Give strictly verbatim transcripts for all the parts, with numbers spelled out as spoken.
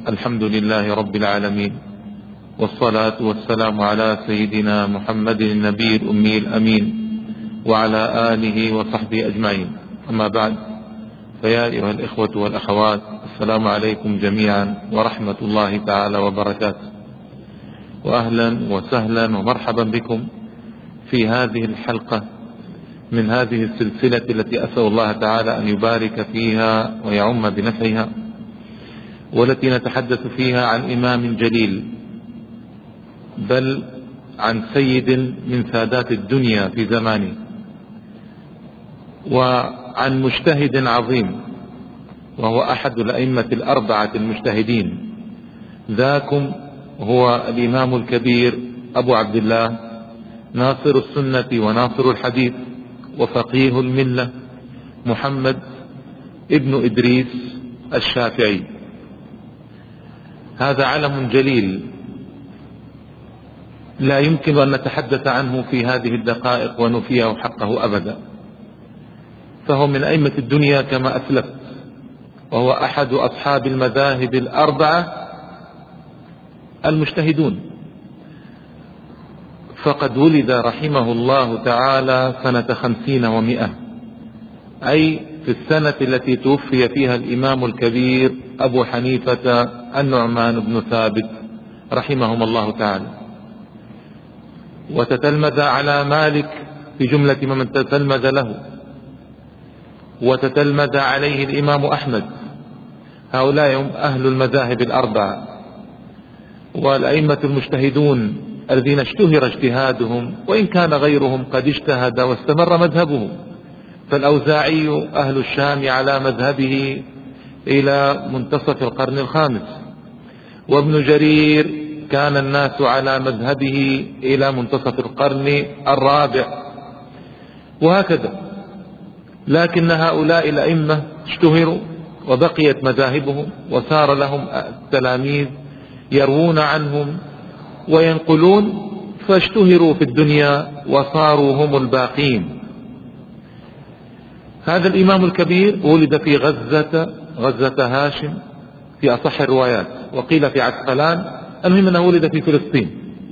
الحمد لله رب العالمين، والصلاة والسلام على سيدنا محمد النبي الأمي الأمين وعلى آله وصحبه أجمعين. أما بعد، فيا أيها الإخوة والأخوات، السلام عليكم جميعا ورحمة الله تعالى وبركاته، وأهلا وسهلا ومرحبا بكم في هذه الحلقة من هذه السلسلة التي أسأل الله تعالى أن يبارك فيها ويعم بنفعها، والتي نتحدث فيها عن إمام جليل، بل عن سيد من سادات الدنيا في زمانه، وعن مجتهد عظيم، وهو أحد الأئمة الأربعة المجتهدين. ذاكم هو الإمام الكبير أبو عبد الله ناصر السنة وناصر الحديث وفقيه الملة محمد ابن إدريس الشافعي. هذا علم جليل لا يمكن أن نتحدث عنه في هذه الدقائق ونفيه حقه أبدا، فهو من أئمة الدنيا كما أسلفت، وهو أحد أصحاب المذاهب الأربعة المجتهدون. فقد ولد رحمه الله تعالى سنة خمسين ومئة، أي في السنة التي توفي فيها الإمام الكبير أبو حنيفة النعمان بن ثابت رحمهم الله تعالى، وتتلمذ على مالك في جملة من تتلمذ له، وتتلمذ عليه الإمام أحمد. هؤلاء هم أهل المذاهب الأربعة والأئمة المجتهدون الذين اشتهر اجتهادهم، وإن كان غيرهم قد اجتهد واستمر مذهبهم. فالأوزاعي أهل الشام على مذهبه إلى منتصف القرن الخامس، وابن جرير كان الناس على مذهبه إلى منتصف القرن الرابع، وهكذا. لكن هؤلاء الأئمة اشتهروا وبقيت مذاهبهم، وصار لهم التلاميذ يروون عنهم وينقلون، فاشتهروا في الدنيا وصاروا هم الباقين. هذا الإمام الكبير ولد في غزة غزة هاشم في أصح الروايات، وقيل في عسقلان، المهم أنه ولد في فلسطين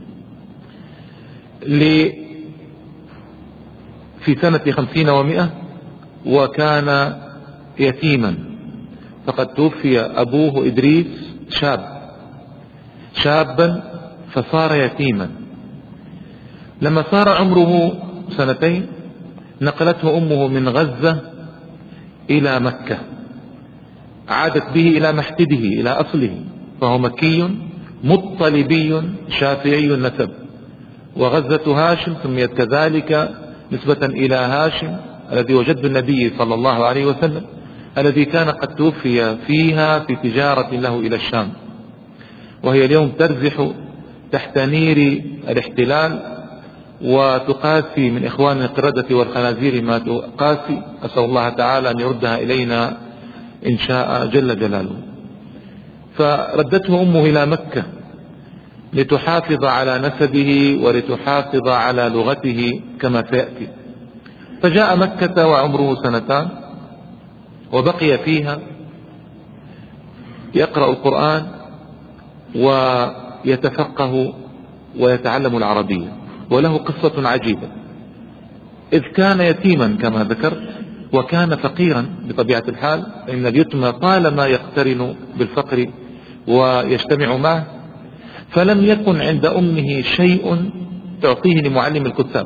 في سنة خمسين ومئة، وكان يتيما، فقد توفي أبوه إدريس شاب شابا فصار يتيما. لما صار عمره سنتين نقلته أمه من غزة إلى مكة، عادت به إلى محتده إلى أصله، فهو مكي مطلبي شافعي النسب. وغزة هاشم سميت كذلك نسبة إلى هاشم الذي وجد النبي صلى الله عليه وسلم، الذي كان قد توفي فيها في تجارة له إلى الشام، وهي اليوم ترزح تحت نير الاحتلال وتقاسي من إخوان القردة والخنازير ما تقاسي. أسأل الله تعالى أن يردها إلينا إن شاء جل جلاله. فردته أمه إلى مكة لتحافظ على نسبه ولتحافظ على لغته كما سيأتي. فجاء مكة وعمره سنتان، وبقي فيها يقرأ القرآن ويتفقه ويتعلم العربية. وله قصة عجيبة، إذ كان يتيما كما ذكرت، وكان فقيرا بطبيعة الحال، إن اليتم طالما يقترن بالفقر ويجتمع معه. فلم يكن عند أمه شيء تعطيه لمعلم الكتاب،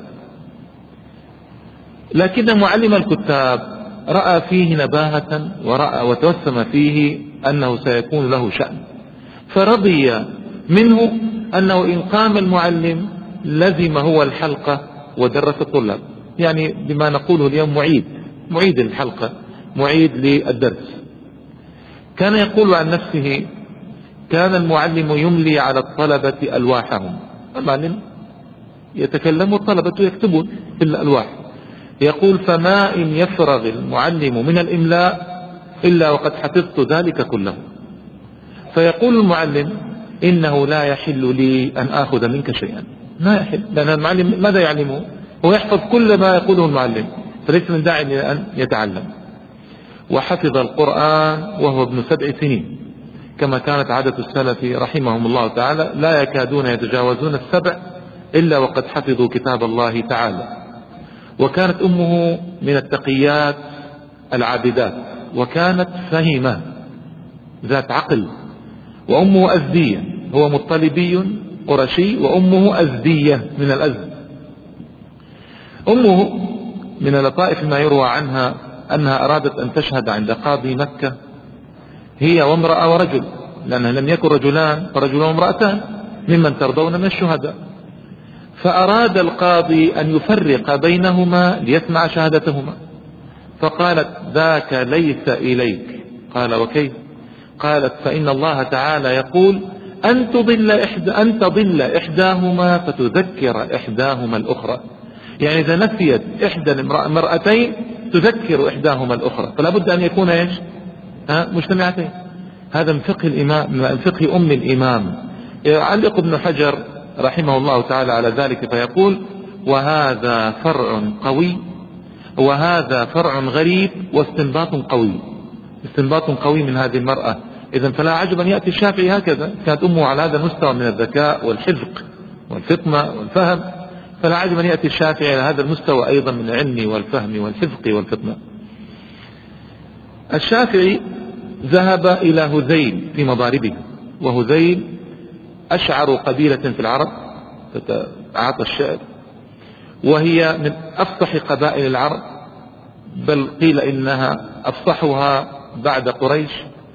لكن معلم الكتاب رأى فيه نباهة ورأى وتوسم فيه أنه سيكون له شأن، فرضي منه أنه إن قام المعلم لزم هو الحلقة ودرس الطلاب، يعني بما نقوله اليوم معيد معيد الحلقة، معيد للدرس. كان يقول عن نفسه: كان المعلم يملي على الطلبة ألواحهم. المعلم يتكلم والطلبة يكتبون في الألواح. يقول: فما إن يفرغ المعلم من الإملاء إلا وقد حفظت ذلك كله. فيقول المعلم: إنه لا يحل لي أن آخذ منك شيئا، ما يحل، لأن المعلم ماذا يعلمه؟ هو يحفظ كل ما يقوله المعلم، فليس من داعي أن يتعلم. وحفظ القرآن وهو ابن سبع سنين، كما كانت عادة السلف رحمهم الله تعالى، لا يكادون يتجاوزون السبع إلا وقد حفظوا كتاب الله تعالى. وكانت أمه من التقيات العابدات، وكانت فهمة ذات عقل، وأمه أزدية، هو مطلبي قرشي وأمه أزدية من الأزد. أمه من اللطائف ما يروى عنها أنها أرادت أن تشهد عند قاضي مكة هي وامرأة ورجل، لأنه لم يكن رجلان فرجل وامرأتان ممن ترضون من الشهداء، فأراد القاضي أن يفرق بينهما ليسمع شهادتهما، فقالت ذاك ليس إليك. قال وكيف؟ قالت فإن الله تعالى يقول أن تضل إحدى أن تضل إحداهما فتذكر إحداهما الأخرى، يعني إذا نفيت إحدى المرأتين تذكر إحداهما الأخرى، فلا بد أن يكون إيش؟ ها مجتمعتين. هذا من فقه الإمام، من فقه أم الإمام. يعلق ابن حجر رحمه الله تعالى على ذلك فيقول وهذا فرع قوي وهذا فرع غريب واستنباط قوي، استنباط قوي من هذه المرأة. إذن فلا عجب أن يأتي الشافعي هكذا، كانت أمه على هذا المستوى من الذكاء والحذق والفطنة والفهم، فلا عجب أن يأتي الشافعي على هذا المستوى أيضا من العلم والفهم والحذق والفطنة. الشافعي ذهب إلى هذيل في مضاربه، وهذيل أشعر قبيلة في العرب تتعاطى الشعر، وهي من أفصح قبائل العرب، بل قيل إنها أفصحها بعد قريش.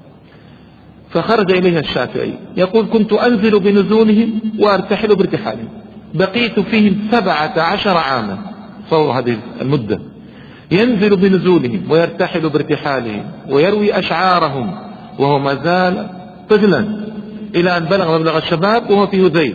فخرج إليها الشافعي يقول كنت أنزل بنزولهم وأرتحل بارتحالهم، بقيت فيهم سبعة عشر عاما، صور هذه المدة، ينزل بنزولهم ويرتحل بارتحالهم ويروي أشعارهم وهو ما زال طفلا إلى أن بلغ مبلغ الشباب وهو في هذيل،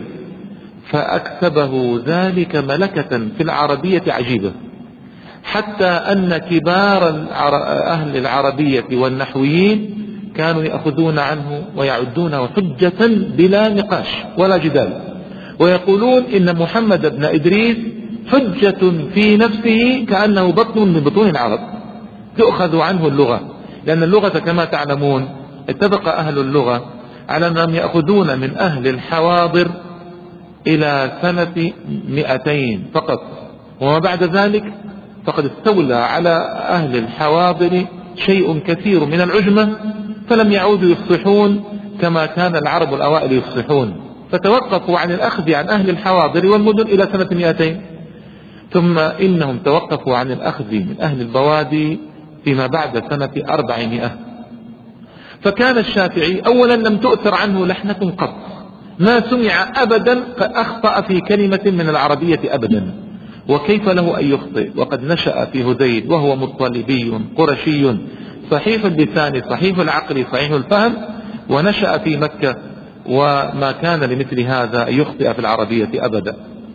فأكسبه ذلك ملكة في العربية عجيبة، حتى أن كبار أهل العربية والنحويين كانوا يأخذون عنه ويعدونه حجة بلا نقاش ولا جدال، ويقولون إن محمد بن إدريس حجة في نفسه كأنه بطن من بطون العرب، تؤخذ عنه اللغة، لأن اللغة كما تعلمون اتفق أهل اللغة على أنهم يأخذون من أهل الحواضر إلى سنة مئتين فقط، وما بعد ذلك فقد استولى على أهل الحواضر شيء كثير من العجمة، فلم يعودوا يفصحون كما كان العرب الأوائل يفصحون، فتوقفوا عن الأخذ عن أهل الحواضر والمدن إلى سنة مئتين، ثم إنهم توقفوا عن الأخذ من أهل البوادي فيما بعد سنة أربعمائة. فكان الشافعي أولا لم تؤثر عنه لحنة قط، ما سمع أبدا فأخطأ في كلمة من العربية أبدا، وكيف له أن يخطئ وقد نشأ في هذيل وهو مطلبي قرشي صحيح اللسان صحيح العقل صحيح الفهم، ونشأ في مكة، وما كان لمثل هذا يخطئ في العربية أبدا.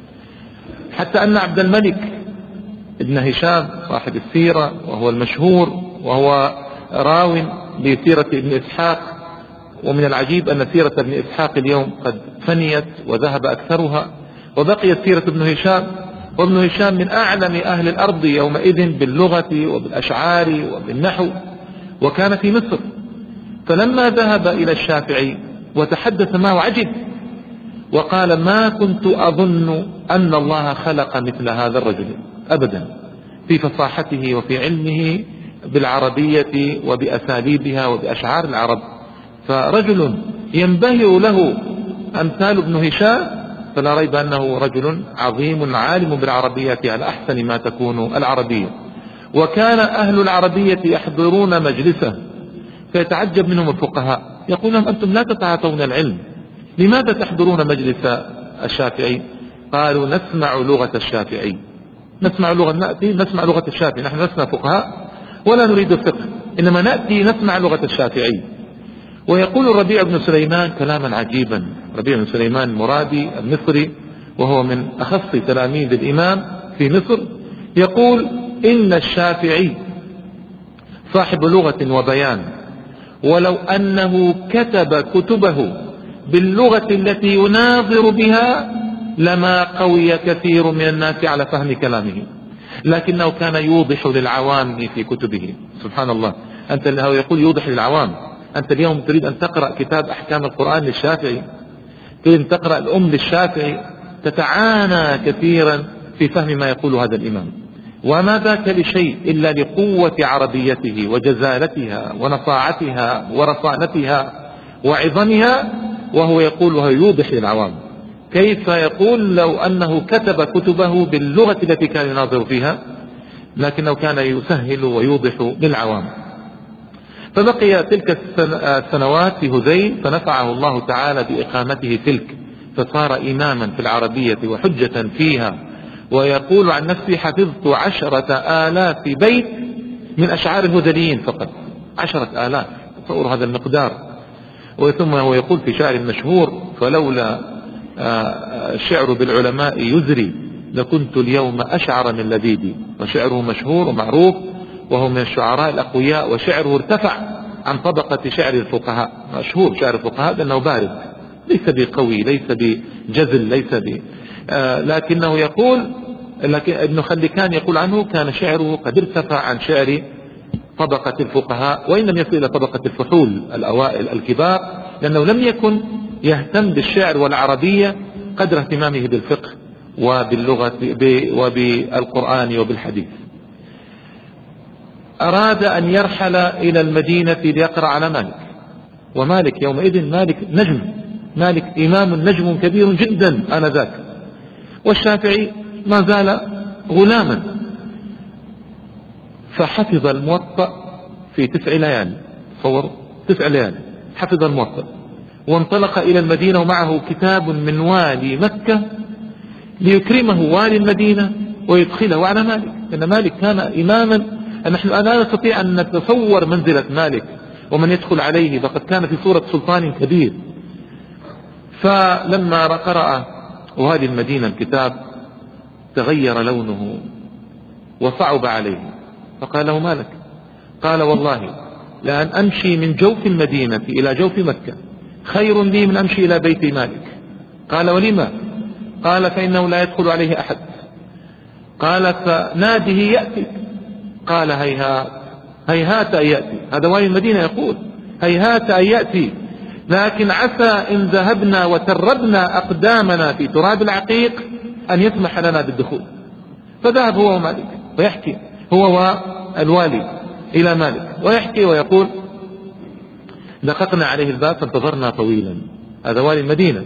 حتى أن عبد الملك ابن هشام صاحب السيرة وهو المشهور وهو راو لسيرة ابن إسحاق، ومن العجيب أن سيرة ابن إسحاق اليوم قد فنيت وذهب أكثرها، وبقيت سيرة ابن هشام، وابن هشام من أعلم أهل الأرض يومئذ باللغة وبالأشعار وبالنحو، وكان في مصر. فلما ذهب إلى الشافعي وتحدث معه عجب، وقال ما كنت أظن أن الله خلق مثل هذا الرجل أبدا في فصاحته وفي علمه بالعربية وبأساليبها وبأشعار العرب، فرجل ينبهر له أمثال ابن هشام، فلا ريب أنه رجل عظيم عالم بالعربية على أحسن ما تكون العربية. وكان أهل العربية يحضرون مجلسه فيتعجب منهم الفقهاء، يقول لهم أنتم لا تتعاطون العلم، لماذا تحضرون مجلس الشافعي؟ قالوا نسمع لغة الشافعي، نسمع لغة نأتي نسمع لغة الشافعي، نحن لسنا فقهاء ولا نريد الفقه، إنما نأتي نسمع لغة الشافعي. ويقول الربيع بن سليمان كلاما عجيبا، ربيع بن سليمان المرادي المصري وهو من أخص تلاميذ الإمام في مصر، يقول إن الشافعي صاحب لغة وبيان، ولو أنه كتب كتبه باللغة التي يناظر بها لما قوي كثير من الناس على فهم كلامه، لكنه كان يوضح للعوام في كتبه. سبحان الله، أنت له يقول يوضح للعوام، أنت اليوم تريد أن تقرأ كتاب أحكام القرآن للشافعي، تريد أن تقرأ الأم للشافعي، تتعانى كثيرا في فهم ما يقول هذا الإمام. وما ذاك لشيء إلا لقوة عربيته وجزالتها ونصاعتها ورصانتها وعظمها، وهو يقول وهو يوضح للعوام. كيف يقول لو أنه كتب كتبه باللغة التي كان يناظر فيها، لكنه كان يسهل ويوضح للعوام. فبقي تلك السنوات في هذيل، فنفعه الله تعالى بإقامته تلك، فصار إماما في العربية وحجة فيها. ويقول عن نفسه حفظت عشرة آلاف بيت من أشعار الهذليين فقط، عشرة آلاف، تصور هذا المقدار. وثم هو يقول في شعر مشهور: فلولا الشعر بالعلماء يزري لكنت اليوم أشعر من لبيدي. وشعره مشهور ومعروف، وهو من الشعراء الأقوياء، وشعره ارتفع عن طبقة شعر الفقهاء. مشهور شعر الفقهاء لأنه بارد، ليس بقوي، ليس بجزل، ليس ب آه لكنه يقول، لكن ابن خلكان يقول عنه: كان شعره قد ارتفع عن شعر طبقة الفقهاء، وإن لم يصل إلى طبقة الفحول الأوائل الكبار، لأنه لم يكن يهتم بالشعر والعربية قدر اهتمامه بالفقه وباللغة وبالقرآن وبالحديث. أراد أن يرحل إلى المدينة ليقرأ على مالك، ومالك يومئذ مالك نجم، مالك إمام نجم كبير جدا آنذاك، والشافعي ما زال غلاما. فحفظ الموطأ في تسع ليال، تصور تسع ليال حفظ الموطأ، وانطلق إلى المدينة ومعه كتاب من والي مكة ليكرمه والي المدينة ويدخله على مالك، لأن مالك كان إماما. نحن لا نستطيع أن نتصور منزلة مالك ومن يدخل عليه، فقد كان في صورة سلطان كبير. فلما قرأ والي المدينة الكتاب تغير لونه وصعب عليه، فقال له: مالك؟ قال: والله لأن أمشي من جوف المدينة إلى جوف مكة خير لي من أمشي إلى بيت مالك. قال: ولما؟ قال: فإنه لا يدخل عليه أحد. قال: فناده يأتي. قال: هيهات هيهات أن يأتي. هذا والي المدينة يقول: هيهات أن يأتي، لكن عسى إن ذهبنا وتربنا أقدامنا في تراب العقيق أن يسمح لنا بالدخول. فذهب هو ومالك ويحكي، هو والوالي إلى مالك ويحكي ويقول: دققنا عليه الباب فانتظرنا طويلا. هذا والي المدينة.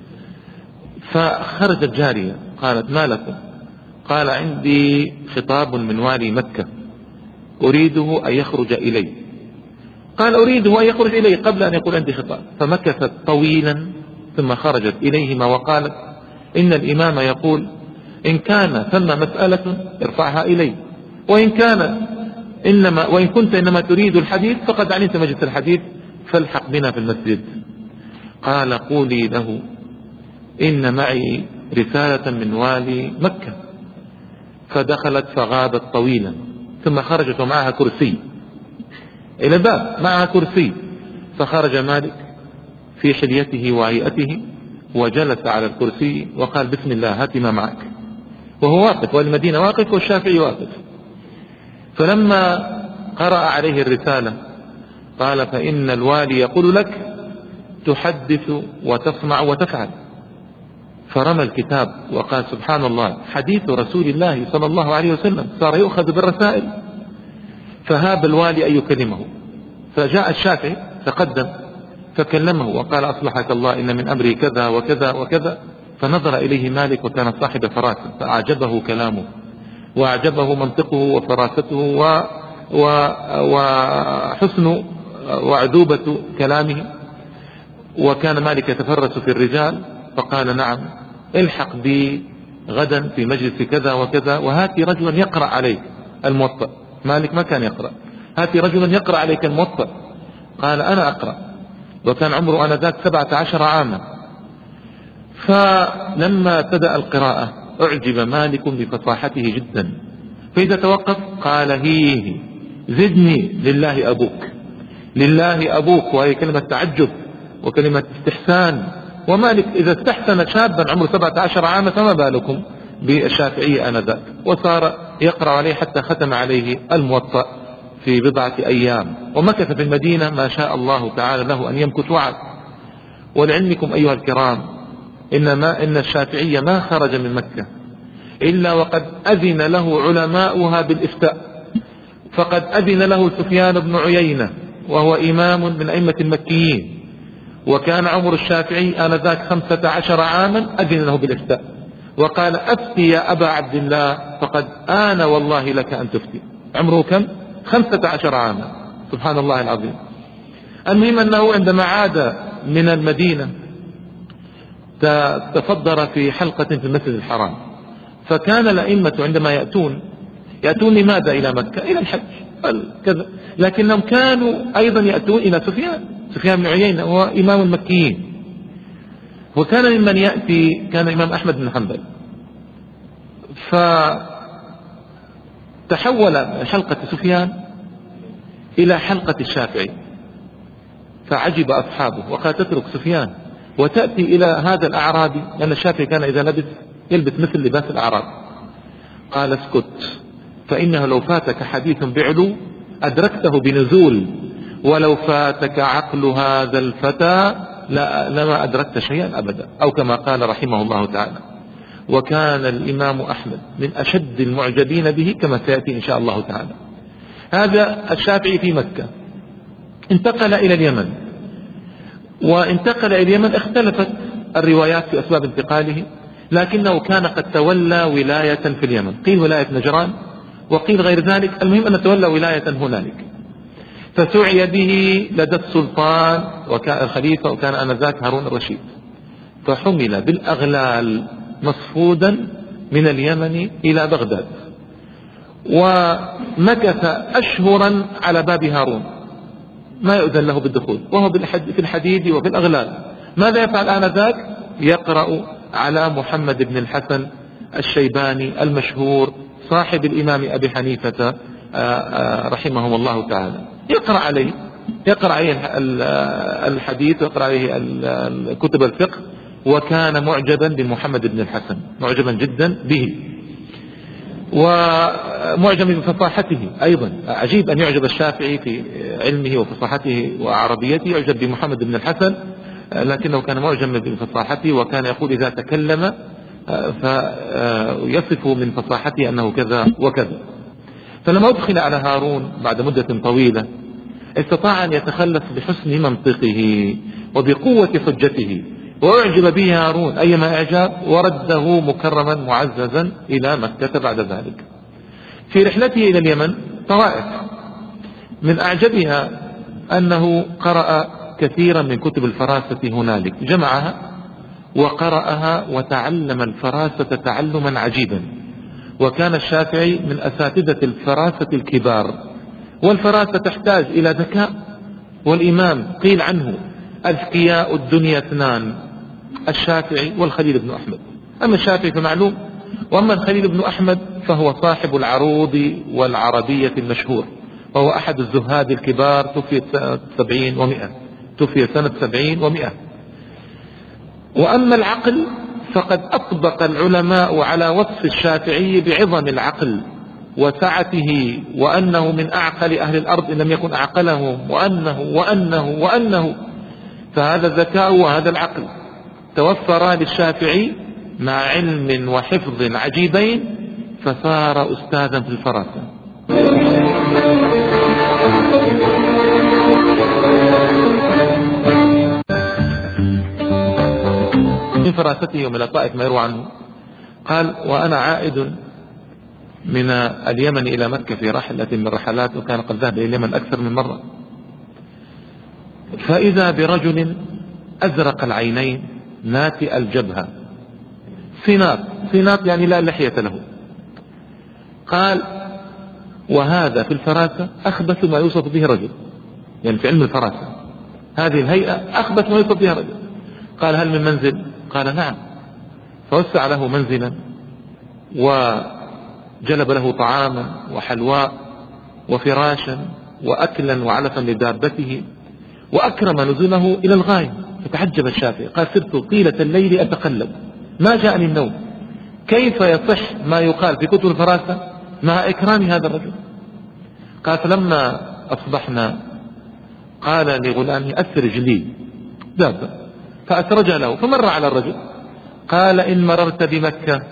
فخرجت جارية قالت: ما لكم؟ قال: عندي خطاب من والي مكة أريده أن يخرج إلي. قال: أريده أن يخرج إلي قبل أن يقول عندي خطاب. فمكثت طويلا ثم خرجت إليهما وقالت: إن الإمام يقول إن كان ثم مسألة ارفعها إلي، وإن كان إنما وإن كنت إنما تريد الحديث فقد علمت مجلس الحديث فالحق بنا في المسجد. قال: قولي له إن معي رسالة من والي مكة. فدخلت فغابت طويلا، ثم خرجت ومعها كرسي إلى الباب، معها كرسي. فخرج مالك في حليته وهيئته وجلس على الكرسي وقال: بسم الله، هات ما معك. وهو واقف، والمدينة واقف، والشافعي واقف. فلما قرأ عليه الرسالة قال: فإن الوالي يقول لك تحدث وتصنع وتفعل. فرمى الكتاب وقال: سبحان الله، حديث رسول الله صلى الله عليه وسلم صار يؤخذ بالرسائل. فهاب الوالي أن يكلمه، فجاء الشافعي تقدم فكلمه وقال: أصلحك الله، إن من أمري كذا وكذا وكذا. فنظر إليه مالك وكان صاحب فراسة، فأعجبه كلامه وأعجبه منطقه وفراسته و... و... وحسن وعذوبة كلامه. وكان مالك يتفرس في الرجال، فقال: نعم، الحق بي غدا في مجلس كذا وكذا، وهاتي رجلا يقرأ عليك الموطأ. مالك ما كان يقرأ. هاتي رجلا يقرأ عليك الموطأ. قال: أنا أقرأ. وكان عمره آنذاك سبعة عشر عاما. فلما ابتدأ القراءة أعجب مالك بفصاحته جدا، فإذا توقف قال: هيه زدني لله أبوك، لله أبوك، وهي كلمة تعجب وكلمة استحسان. ومالك إذا استحسن شابا عمره سبعة عشر عاما فما بالكم بالشافعي آنذاك. وصار يقرأ عليه حتى ختم عليه الموطأ. في بضعة أيام، ومكث في المدينة ما شاء الله تعالى له أن يمكث وعد. ولعلمكم أيها الكرام إن, ما إن الشافعي ما خرج من مكة إلا وقد أذن له علماؤها بالإفتاء، فقد أذن له سفيان بن عيينة وهو إمام من أئمة المكيين، وكان عمر الشافعي آنذاك خمسة عشر عاما، أذن له بالإفتاء وقال أفتي يا أبا عبد الله فقد آن والله لك أن تفتي. عمره كم؟ خمسة عشر عاما، سبحان الله العظيم. المهم أنه عندما عاد من المدينة تفضل في حلقة في المسجد الحرام، فكان الأئمة عندما يأتون يأتون لماذا إلى مكة؟ إلى الحج كذا، لكنهم كانوا أيضا يأتون إلى سفيان سفيان بن عيينة وهو إمام المكيين. وكان ممن يأتي كان الإمام أحمد بن حنبل، فتحول حلقة سفيان إلى حلقة الشافعي، فعجب أصحابه وقال تترك سفيان وتأتي إلى هذا الأعرابي، لأن الشافعي كان إذا لبس يلبس مثل لباس الأعراب. قال اسكت، فإنه لو فاتك حديث بعلو أدركته بنزول، ولو فاتك عقل هذا الفتى لما أدركت شيئا أبدا، أو كما قال رحمه الله تعالى. وكان الإمام أحمد من أشد المعجبين به كما سيأتي إن شاء الله تعالى. هذا الشافعي في مكة، انتقل إلى اليمن، وانتقل إلى اليمن اختلفت الروايات في أسباب انتقاله، لكنه كان قد تولى ولاية في اليمن، قيل ولاية نجران وقيل غير ذلك، المهم أن تولى ولاية هنالك. فسعي به لدى السلطان وكان الخليفة، وكان آنذاك هارون الرشيد، فحمل بالأغلال مصفودا من اليمن إلى بغداد، ومكث أشهرا على باب هارون ما يؤذن له بالدخول، وهو في الحديد وفي الأغلال. ماذا يفعل آنذاك؟ يقرأ على محمد بن الحسن الشيباني المشهور صاحب الإمام أبي حنيفة رحمه الله تعالى، يقرأ عليه يقرأ عليه الحديث ويقرأ عليه كتب الفقه، وكان معجبا بمحمد بن الحسن، معجبا جدا به، ومعجب بفصاحته أيضا. عجيب أن يعجب الشافعي في علمه وفصاحته وعربيته، يعجب بمحمد بن الحسن، لكنه كان معجبا بفصاحته، وكان يقول إذا تكلم فيصف من فصاحته أنه كذا وكذا. فلما أدخل على هارون بعد مدة طويلة استطاع أن يتخلص بحسن منطقه وبقوة حجته، وأعجب به هارون أيما إعجاب، ورده مكرما معززا إلى مكة بعد ذلك. في رحلته إلى اليمن طوائف، من أعجبها أنه قرأ كثيرا من كتب الفراسة هنالك، جمعها وقرأها وتعلم الفراسة تعلما عجيبا. وكان الشافعي من أساتذة الفراسة الكبار، والفراسة تحتاج إلى ذكاء، والإمام قيل عنه أذكياء الدنيا اثنان، الشافعي والخليل بن أحمد. أما الشافعي فمعلوم، وأما الخليل بن أحمد فهو صاحب العروض والعربية المشهور، وهو أحد الزهاد الكبار، توفي سنة سبعين ومئة توفي سنة سبعين ومئة. وأما العقل فقد أطبق العلماء على وصف الشافعي بعظم العقل وسعته، وأنه من أعقل أهل الأرض إن لم يكن أعقلهم، وأنه وأنه وأنه فهذا الذكاء وهذا العقل توفرا للشافعي مع علم وحفظ عجيبين، فصار أستاذا في الفراسة. من فراسته يوم الطائف ما يروى عنه قال: وأنا عائد من اليمن إلى مكة في رحلة من رحلات، وكان قد ذهب إلى اليمن أكثر من مرة، فإذا برجل أزرق العينين ناتئ الجبهة، صناط صناط يعني لا لحية له. قال: وهذا في الفراسة أخبث ما يوصف به رجل، يعني في علم الفراسة هذه الهيئة أخبث ما يوصف بها رجل. قال: هل من منزل؟ قال: نعم. فوسع له منزلا وجلب له طعاما وحلواء وفراشا وأكلا وعلفا لدابته، وأكرم نزله إلى الغاية. فتعجب الشافعي، قال: سرت طيلة الليل أتقلب ما جاءني النوم، كيف يصح ما يقال في كتب الفراسة مع إكرام هذا الرجل؟ قال فلما أصبحنا قال لغلامه أسرج لي دابة، فأسرج له فمر على الرجل. قال إن مررت بمكة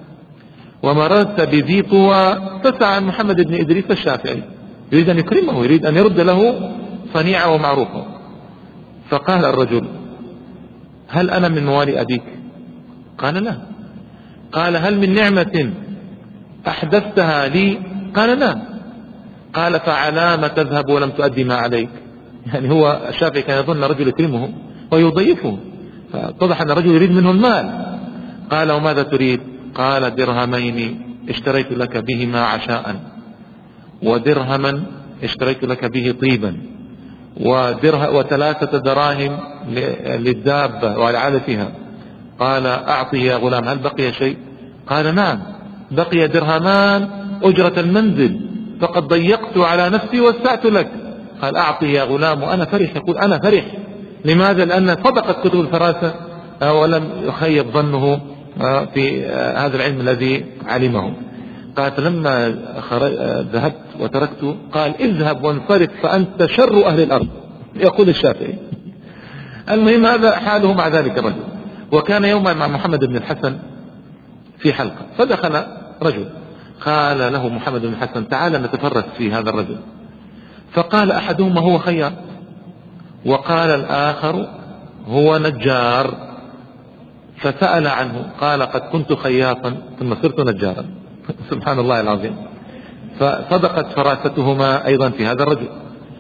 ومررت بذي طوى فسعى محمد بن إدريس الشافعي، يريد أن يكرمه، يريد أن يرد له صنيعه ومعروفه. فقال الرجل هل أنا من موالي أبيك؟ قال لا. قال هل من نعمة أحدثتها لي؟ قال لا. قال فعلى ما تذهب ولم تؤدي ما عليك؟ يعني هو الشافعي كان يظن رجل يكرمه ويضيفه، فاتضح أن الرجل يريد منه المال. قال وماذا تريد؟ قال درهمين اشتريت لك بهما عشاء، ودرهما اشتريت لك به طيبا، ودره وثلاثة دراهم للدابة ولعلفها. قال أعطي يا غلام هل بقي شيء؟ قال نعم بقي درهمان أجرة المنزل، فقد ضيقت على نفسي وسعت لك. قال أعطي يا غلام. وأنا فرح، يقول أنا فرح. لماذا؟ لأن صدقت كتب الفراسة ولم يخيب ظنه في هذا العلم الذي علمه. قال فلما ذهبت وتركته قال اذهب وانصرف فأنت شر أهل الأرض، يقول الشافعي. المهم هذا حاله مع ذلك الرجل. وكان يوما مع محمد بن الحسن في حلقة، فدخل رجل قال له محمد بن الحسن تعال نتفرس في هذا الرجل. فقال أحدهما هو خياط، وقال الآخر هو نجار. فسأل عنه قال قد كنت خياطا ثم صرت نجارا. سبحان الله العظيم. فصدقت فراستهما أيضا في هذا الرجل،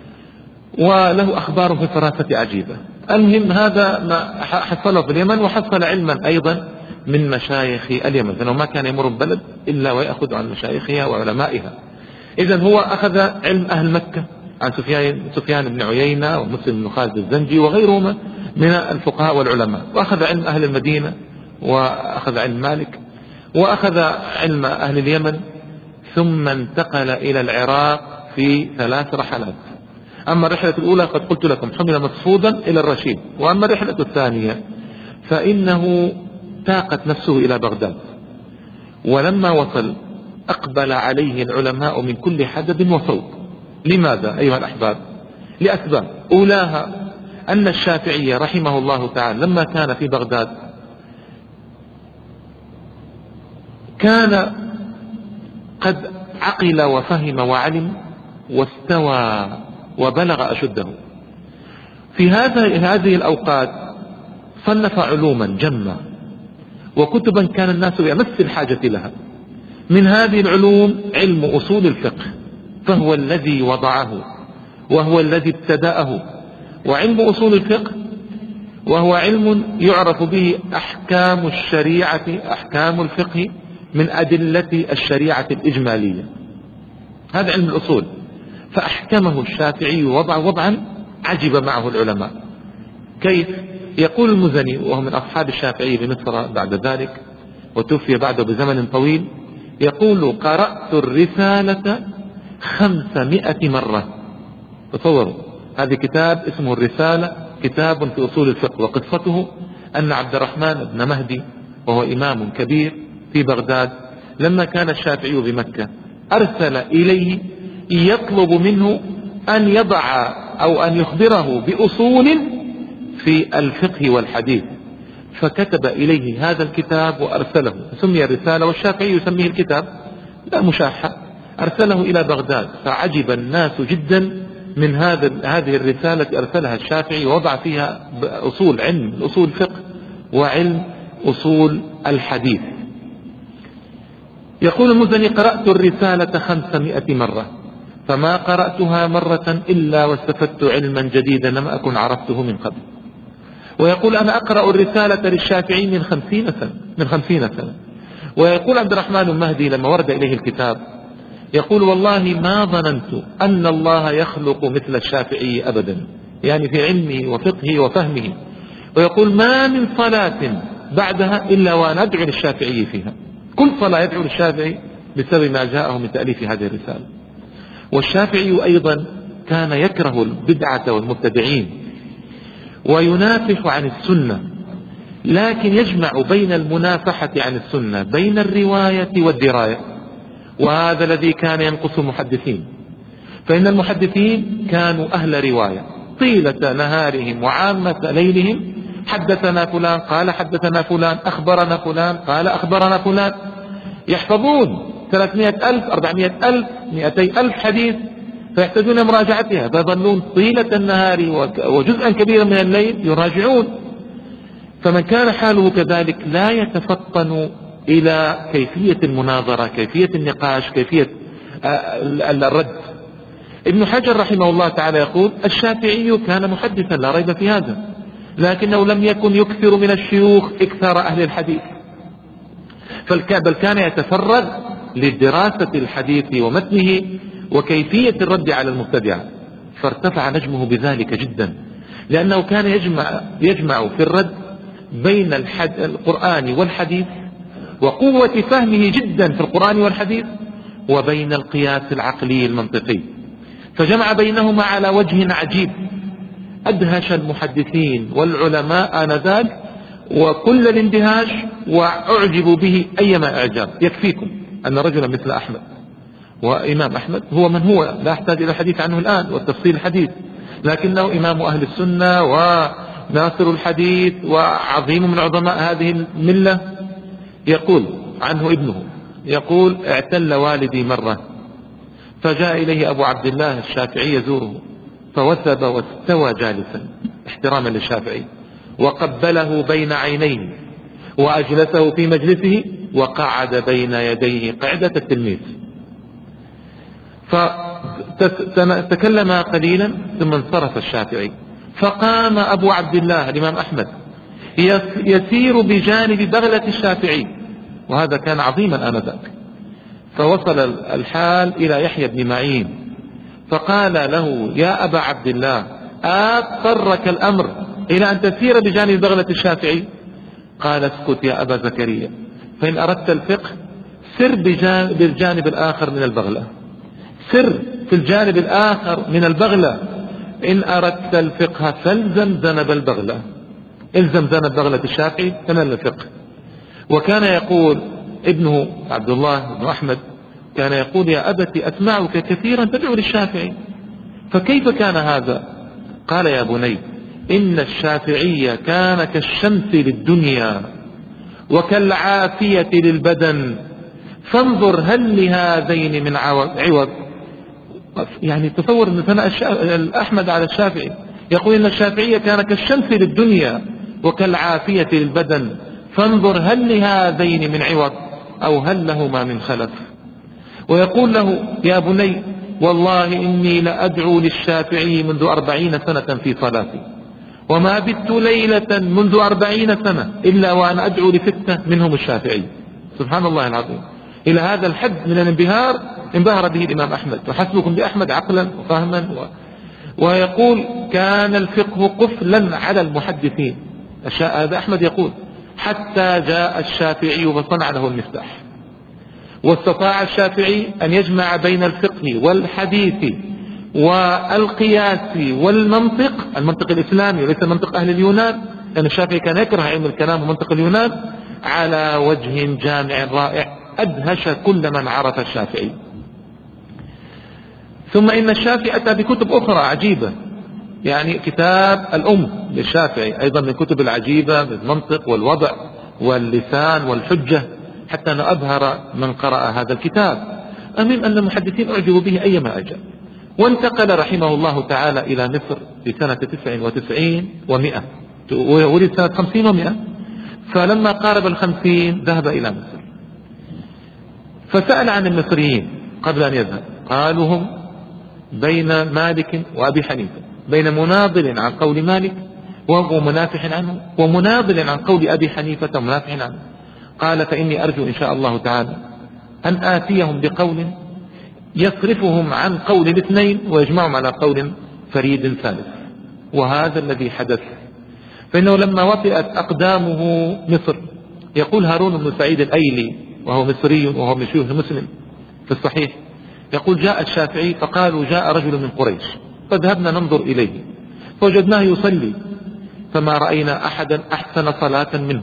وله أخبار في الفراسة عجيبة. المهم هذا ما حصله في اليمن، وحصل علما أيضا من مشايخ اليمن، لأنه ما كان يمر بلد إلا ويأخذ عن مشايخها وعلمائها. إذن هو أخذ علم أهل مكة عن سفيان, سفيان بن عيينة ومسلم بن خالد الزنجي وغيرهما من الفقهاء والعلماء، وأخذ علم أهل المدينة، وأخذ علم مالك، وأخذ علم أهل اليمن، ثم انتقل إلى العراق في ثلاث رحلات. أما الرحلة الأولى قد قلت لكم حمل مصفودا إلى الرشيد، وأما الرحلة الثانية فإنه تاقت نفسه إلى بغداد. ولما وصل أقبل عليه العلماء من كل حدب وصوب. لماذا أيها الأحباب؟ لأسباب. أولاها أن الشافعي رحمه الله تعالى لما كان في بغداد كان قد عقل وفهم وعلم واستوى وبلغ أشده. في هذا هذه الأوقات صنف علوما جمة وكتبا كان الناس بأمس الحاجة لها. من هذه العلوم علم أصول الفقه، فهو الذي وضعه وهو الذي ابتدأه. وعلم أصول الفقه وهو علم يعرف به أحكام الشريعة، أحكام الفقه من أدلة الشريعة الإجمالية. هذا علم الأصول، فأحكمه الشافعي وضع وضعا عجب معه العلماء. كيف؟ يقول المزني وهو من أصحاب الشافعي بمصر بعد ذلك وتوفي بعده بزمن طويل، يقول قرأت الرسالة خمسمائة مرة. تصوروا، هذا كتاب اسمه الرسالة، كتاب في أصول الفقه. وقصته أن عبد الرحمن بن مهدي وهو إمام كبير في بغداد لما كان الشافعي بمكة أرسل إليه يطلب منه أن يضع أو أن يخبره بأصول في الفقه والحديث، فكتب إليه هذا الكتاب وأرسله. سمي الرسالة والشافعي يسميه الكتاب، لا مشاحة. أرسله إلى بغداد، فعجب الناس جدا من هذا هذه الرسالة أرسلها الشافعي ووضع فيها أصول علم أصول الفقه وعلم أصول الحديث. يقول المزني قرأت الرسالة خمسمائة مرة، فما قرأتها مرة إلا واستفدت علما جديدا لم أكن عرفته من قبل. ويقول أنا أقرأ الرسالة للشافعي من خمسين سنة من خمسين سنة. ويقول عبد الرحمن المهدي لما ورد إليه الكتاب يقول والله ما ظننت أن الله يخلق مثل الشافعي أبدا، يعني في علمه وفقهه وفهمه. ويقول ما من صلاة بعدها إلا وأنا أدعو للشافعي فيها، كل صلاة يدعو للشافعي بسبب ما جاءه من تأليف هذه الرسالة. والشافعي أيضا كان يكره البدعة والمبتدعين وينافح عن السنة، لكن يجمع بين المنافحة عن السنة بين الرواية والدراية، وهذا الذي كان ينقص المحدثين. فإن المحدثين كانوا أهل رواية طيلة نهارهم وعامة ليلهم. حدثنا فلان قال حدثنا فلان، أخبرنا فلان قال أخبرنا فلان. يحفظون ثلاثمائة ألف أربعمائة ألف مئتي ألف حديث، فيحتاجون مراجعتها، فيظلون طيلة النهار وجزءا كبيرا من الليل يراجعون. فمن كان حاله كذلك لا يتفطن إلى كيفية المناظرة، كيفية النقاش، كيفية الرد. ابن حجر رحمه الله تعالى يقول: الشافعي كان محدثا لا ريب في هذا، لكنه لم يكن يكثر من الشيوخ إكثار أهل الحديث، بل كان يتفرغ لدراسة الحديث ومتنه وكيفية الرد على المبتدعة، فارتفع نجمه بذلك جدا، لأنه كان يجمع, يجمع في الرد بين القرآن والحديث وقوة فهمه جدا في القرآن والحديث، وبين القياس العقلي المنطقي، فجمع بينهما على وجه عجيب أدهش المحدثين والعلماء آنذاك وكل الاندهاش، وأعجبوا به أيما إعجاب. يكفيكم أن رجلا مثل أحمد، وإمام أحمد هو من هو، لا أحتاج إلى الحديث عنه الآن والتفصيل الحديث، لكنه إمام أهل السنة وناصر الحديث وعظيم من عظماء هذه الملة. يقول عنه ابنه، يقول: اعتل والدي مرة، فجاء إليه أبو عبد الله الشافعي يزوره، فوثب واستوى جالسا احتراما للشافعي، وقبله بين عينيه، وأجلسه في مجلسه، وقعد بين يديه قعدة التلميذ. فتكلم قليلا ثم انصرف الشافعي، فقام أبو عبد الله الإمام أحمد يسير بجانب بغلة الشافعي، وهذا كان عظيما آنذاك. فوصل الحال إلى يحيى بن معين، فقال له: يا أبا عبد الله، أضطرك الأمر إلى أن تسير بجانب بغلة الشافعي؟ قال: اسكت يا أبا زكريا، فإن أردت الفقه سر بالجانب الآخر من البغلة، سر في الجانب الآخر من البغلة. إن أردت الفقه فالزم ذنب البغلة، الزم ذنب بغلة الشافعي تنال الفقه. وكان يقول ابنه عبد الله بن أحمد، كان يقول: يا أبتي أسمعك كثيرا تدعو للشافعي، فكيف كان هذا؟ قال: يا بني، إن الشافعي كان كالشمس للدنيا وكالعافية للبدن، فانظر هل لهذين من عوض. يعني تصور أن ثناء أحمد على الشافعي، يقول إن الشافعي كان كالشمس للدنيا وكالعافية للبدن، فانظر هل لهذين من عوض أو هل لهما من خلف. ويقول له: يا بني، والله إني لأدعو للشافعي منذ أربعين سنة في صلاتي، وما بت ليلة منذ أربعين سنة إلا وأنا أدعو لفتة منهم الشافعي. سبحان الله العظيم، إلى هذا الحد من الانبهار انبهر به الإمام أحمد، وحسبكم بأحمد عقلا وفهما و... ويقول: كان الفقه قفلا على المحدثين. هذا أحمد يقول: حتى جاء الشافعي وصنع له المفتاح، واستطاع الشافعي أن يجمع بين الفقه والحديث والقياس والمنطق، المنطق الإسلامي وليس منطق أهل اليونان، لأن الشافعي كان يكره علم الكلام ومنطق اليونان، على وجه جامع رائع أدهش كل من عرف الشافعي. ثم إن الشافعي أتى بكتب أخرى عجيبة، يعني كتاب الأم للشافعي أيضا من الكتب العجيبة بالمنطق والوضع واللسان والحجة، حتى أن أبهر من قرأ هذا الكتاب. أمين أن المحدثين أعجبوا به أيما أجاب. وانتقل رحمه الله تعالى إلى مصر في سنة تسع وتسعين ومئة، وولد سنة خمسين ومئة، فلما قارب الخمسين ذهب إلى مصر، فسأل عن المصريين قبل أن يذهب، قالوا هم بين مالك وأبي حنيفة، بين مناضل عن قول مالك ومنافح عنه، ومناضل عن قول أبي حنيفة ومنافح عنه. قال: فإني أرجو إن شاء الله تعالى أن آتيهم بقول يصرفهم عن قول الاثنين ويجمعهم على قول فريد ثالث. وهذا الذي حدث، فإنه لما وطئت أقدامه مصر، يقول هارون بن سعيد الأيلي وهو مصري وهو من شيوخ مسلم في الصحيح، يقول: جاء الشافعي فقالوا جاء رجل من قريش، فذهبنا ننظر إليه فوجدناه يصلي، فما رأينا أحدا أحسن صلاة منه،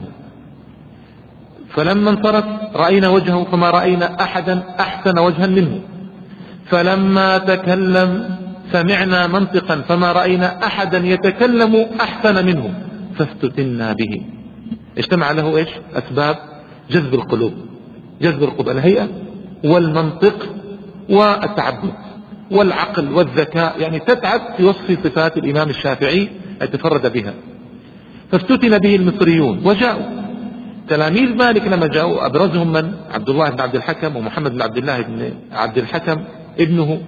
فلما انصرف رأينا وجهه فما رأينا أحدا أحسن وجها منه، فلما تكلم سمعنا منطقا فما رأينا أحدا يتكلم أحسن منه فافتتنا به. اجتمع له إيش؟ أسباب جذب القلوب، جذب القلوب، الهيئة والمنطق والتعبد والعقل والذكاء، يعني تتعب في وصف صفات الإمام الشافعي تفرد بها. فافتتن به المصريون وجاءوا تلاميذ مالك. لما جاءوا أبرزهم من؟ عبد الله بن عبد الحكم ومحمد بن عبد الله بن عبد الحكم ابنه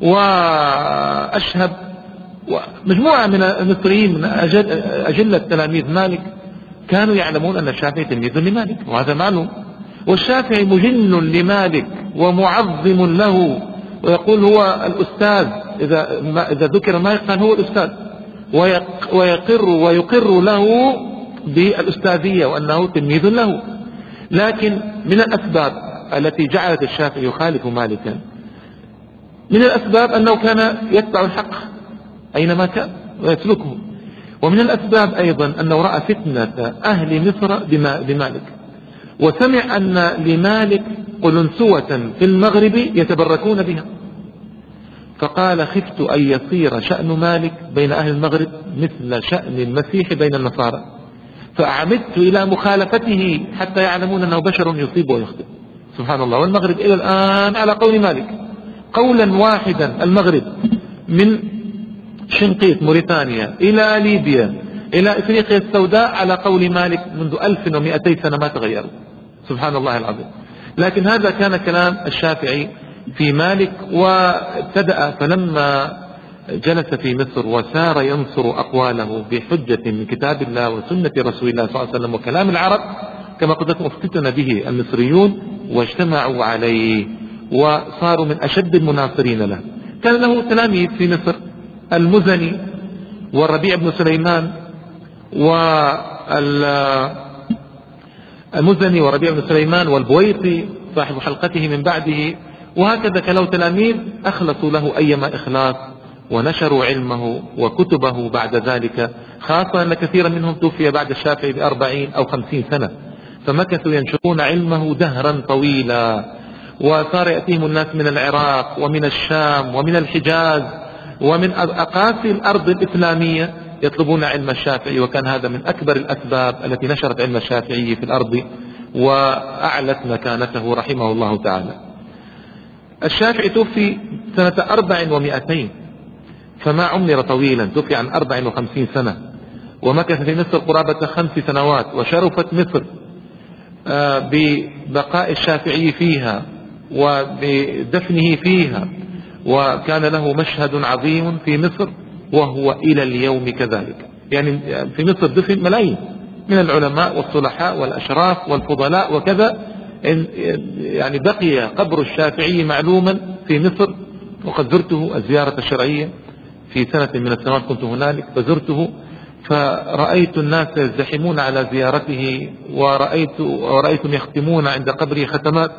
وأشهب ومجموعة من المصريين من أجل أجلة تلاميذ مالك كانوا يعلمون أن الشافعي تلميذ لمالك، وهذا معلوم. والشافعي مجن لمالك ومعظم له، ويقول هو الأستاذ، إذا, ما إذا ذكر مالك كان هو الأستاذ، ويقر ويقر له بالأستاذية وأنه تلميذ له. لكن من الأسباب التي جعلت الشافعي يخالف مالكا، من الأسباب أنه كان يتبع الحق أينما كان ويسلكه. ومن الأسباب أيضا أنه رأى فتنة أهل مصر بمالك، وسمع أن لمالك قلنسوة في المغرب يتبركون بها، فقال خفت أن يصير شأن مالك بين أهل المغرب مثل شأن المسيح بين النصارى، فأعمدت إلى مخالفته حتى يعلمون أنه بشر يصيب ويخطئ. سبحان الله. والمغرب إلى الآن على قول مالك قولا واحدا، المغرب من شنقيط موريتانيا إلى ليبيا إلى إفريقيا السوداء على قول مالك منذ ألف ومئتي سنة ما تغيروا. سبحان الله العظيم. لكن هذا كان كلام الشافعي في مالك. وابتدأ فلما جلس في مصر وسار ينصر أقواله بحجة من كتاب الله وسنة رسول الله صلى الله عليه وسلم وكلام العرب، كما قلت لكم افتتن به المصريون واجتمعوا عليه وصاروا من أشد المناصرين له. كان له تلاميذ في مصر، المزني والربيع بن سليمان والمزني وربيع بن سليمان والبويطي صاحب حلقته من بعده، وهكذا كانوا تلاميذ أخلصوا له أيما إخلاص ونشروا علمه وكتبه بعد ذلك، خاصة أن كثيرا منهم توفي بعد الشافعي بأربعين أو خمسين سنة، فمكثوا ينشرون علمه دهرا طويلا. وصار يأتيهم الناس من العراق ومن الشام ومن الحجاز ومن أقاصي الأرض الإسلامية يطلبون علم الشافعي، وكان هذا من أكبر الأسباب التي نشرت علم الشافعي في الأرض وأعلت مكانته رحمه الله تعالى. الشافعي توفي سنة أربع ومئتين، فما عمر طويلا، توفي عن أربع وخمسين سنة، ومكث في مصر قرابة خمس سنوات، وشرفت مصر ببقاء الشافعي فيها وبدفنه فيها، وكان له مشهد عظيم في مصر وهو إلى اليوم كذلك. يعني في مصر دفن ملايين من العلماء والصلحاء والأشراف والفضلاء وكذا، يعني بقي قبر الشافعي معلوما في مصر. وقد زرته الزيارة الشرعية في سنة من السنوات، كنت هنالك فزرته، فرأيت الناس يزدحمون على زيارته، ورأيت ورأيتم يختمون عند قبره ختمات.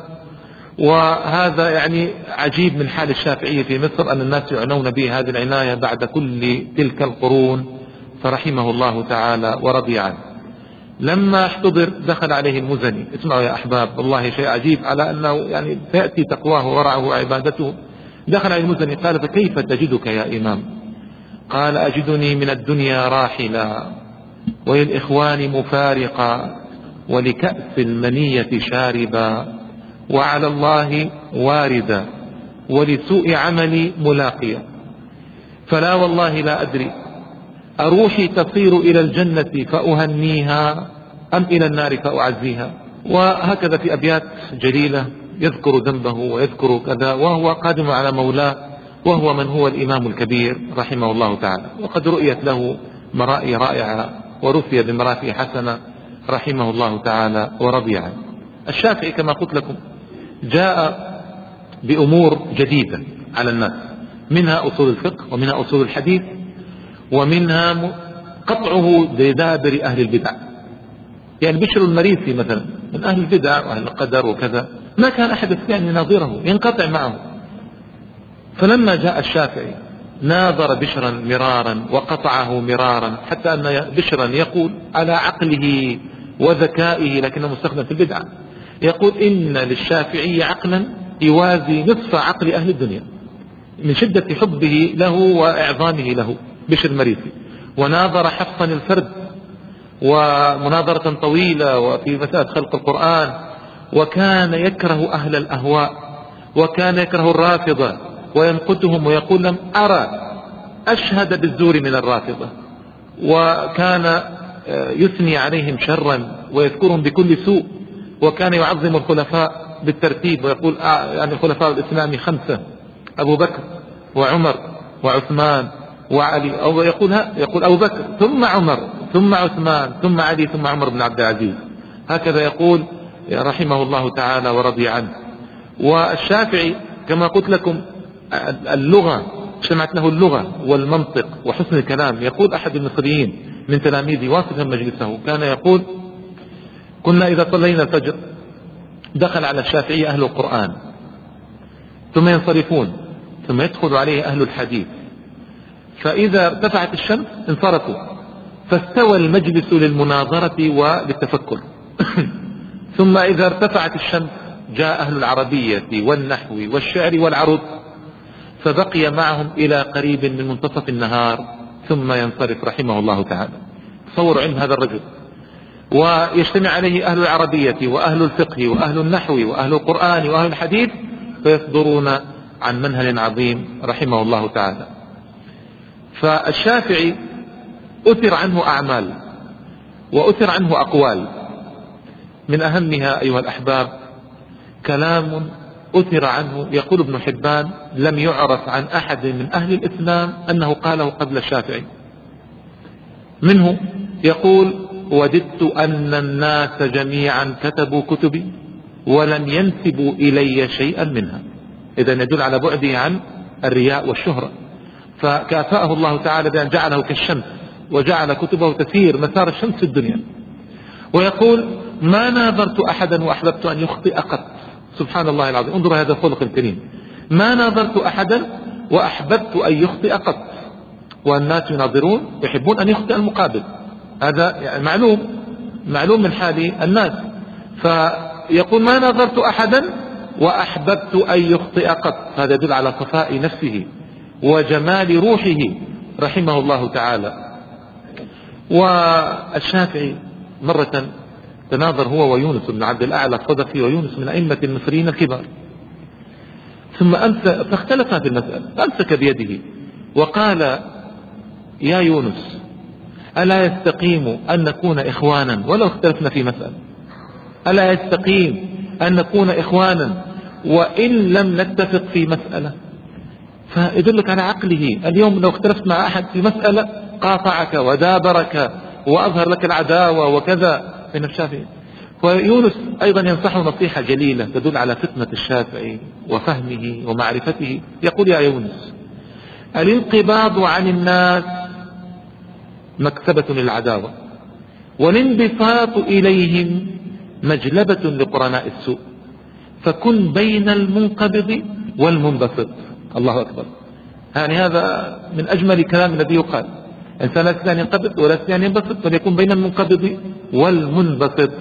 وهذا يعني عجيب من حال الشافعي في مصر، أن الناس يعنون به هذه العناية بعد كل تلك القرون، فرحمه الله تعالى ورضي عنه. لما احتضر دخل عليه المزني. اسمعوا يا أحباب، والله شيء عجيب على أنه يعني تأتي تقواه ورعه وعبادته. دخل عليه المزني قال فكيف تجدك يا إمام؟ قال أجدني من الدنيا راحلا، وللإخوان مفارقا، ولكأس المنية شاربا، وعلى الله واردا، ولسوء عملي ملاقيا، فلا والله لا أدري أروحي تصير إلى الجنة فأهنيها أم إلى النار فأعزيها. وهكذا في أبيات جليلة يذكر ذنبه ويذكر كذا، وهو قادم على مولاه، وهو من هو الإمام الكبير رحمه الله تعالى. وقد رؤيت له مرائي رائعة ورثي بمراتي حسنة رحمه الله تعالى ورضي عنه. الشافعي كما قلت لكم جاء بأمور جديدة على الناس، منها أصول الفقه ومنها أصول الحديث، ومنها قطعه بدابر أهل البدع. يعني بشر المريسي مثلا من أهل البدع وأهل القدر وكذا، ما كان أحد يستطيع أن يناظره، ينقطع معه. فلما جاء الشافعي ناظر بشرا مرارا وقطعه مرارا، حتى أن بشرا يقول على عقله وذكائه، لكنه مستخدم في البدعة، يقول إن للشافعي عقلا يوازي نصف عقل أهل الدنيا. من شدة حبه له وإعظامه له بشر المريسي، وناظر حفصا الفرد ومناظرة طويلة وفي مسألة خلق القرآن، وكان يكره أهل الأهواء، وكان يكره الرافضة وينقدهم ويقول لم أرى أشهد بالزور من الرافضة، وكان يثني عليهم شرا ويذكرهم بكل سوء، وكان يعظم الخلفاء بالترتيب ويقول يعني الخلفاء الإسلامي خمسة: أبو بكر وعمر وعثمان وعلي، أو يقول يقول أبو بكر ثم عمر ثم عثمان ثم علي ثم عمر بن عبد العزيز، هكذا يقول رحمه الله تعالى ورضي عنه. والشافعي كما قلت لكم اللغة اجتمعت له اللغة والمنطق وحسن الكلام. يقول أحد المصريين من تلاميذي واصفا مجلسه كان يقول: كنا إذا صلينا الفجر دخل على الشافعي أهل القرآن ثم ينصرفون، ثم يدخل عليه أهل الحديث، فإذا ارتفعت الشمس انصرفوا، فاستوى المجلس للمناظرة وللتفكر ثم إذا ارتفعت الشمس جاء أهل العربية والنحو والشعر والعروض، فبقي معهم إلى قريب من منتصف النهار ثم ينصرف رحمه الله تعالى. تصور علم هذا الرجل، ويجتمع عليه أهل العربية وأهل الفقه وأهل النحو وأهل القرآن وأهل الحديث، فيصدرون عن منهل عظيم رحمه الله تعالى. فالشافعي أثر عنه أعمال وأثر عنه أقوال، من أهمها أيها الأحباب كلام أثر عنه يقول ابن حبان: لم يعرف عن أحد من أهل الإسلام أنه قاله قبل الشافعي. منه يقول: وددت أن الناس جميعا كتبوا كتبي ولم ينسبوا إلي شيئا منها. إذن يدل على بعده عن الرياء والشهرة، فكافأه الله تعالى بأن جعله كالشمس وجعل كتبه تسير مسار الشمس في الدنيا. ويقول: ما ناظرت أحدا وأحببت أن يخطئ قط. سبحان الله العظيم، انظر هذا الخلق الكريم، ما ناظرت أحدا وأحببت أن يخطئ قط. والناس يناظرون يحبون أن يخطئ المقابل، هذا يعني معلوم معلوم من حال الناس. فيقول: ما ناظرت أحدا وأحببت أن يخطئ قط. هذا يدل على صفاء نفسه وجمال روحه رحمه الله تعالى. والشافعي مرة تناظر هو ويونس بن عبد الأعلى الصدفي، ويونس من أئمة المصريين الكبار، ثم أمسك فاختلفا في المسألة، أمسك بيده وقال: يا يونس، ألا يستقيم أن نكون إخوانا ولو اختلفنا في مسألة؟ ألا يستقيم أن نكون إخوانا وإن لم نتفق في مسألة؟ فيدلك على عقله. اليوم لو اختلفت مع أحد في مسألة قاطعك ودابرك وأظهر لك العداوة وكذا من الشافعي. ويونس أيضا ينصحه نصيحة جليلة تدل على فطنة الشافعي وفهمه ومعرفته. يقول: يا يونس، الانقباض عن الناس مكسبة للعداوة، والانبساط إليهم مجلبة لقرناء السوء، فكن بين المنقبض والمنبسط. الله أكبر، يعني هذا من أجمل كلام الذي يقال. إنسان لا يستطيع أن ينقبض ولا يستطيع أن ينبسط، فليكون بين المنقبض والمنبسط.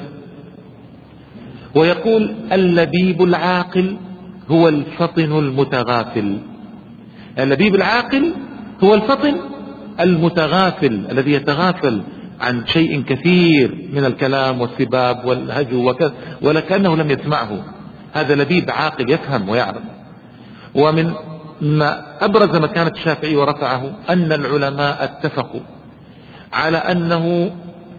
ويقول: اللبيب العاقل هو الفطن المتغافل. اللبيب العاقل هو الفطن المتغافل الذي يتغافل عن شيء كثير من الكلام والسباب والهجو وكذا ولكنه لم يسمعه. هذا لبيب عاقل يفهم ويعرف. ومن ما أبرز مكانة الشافعي ورفعه أن العلماء اتفقوا على أنه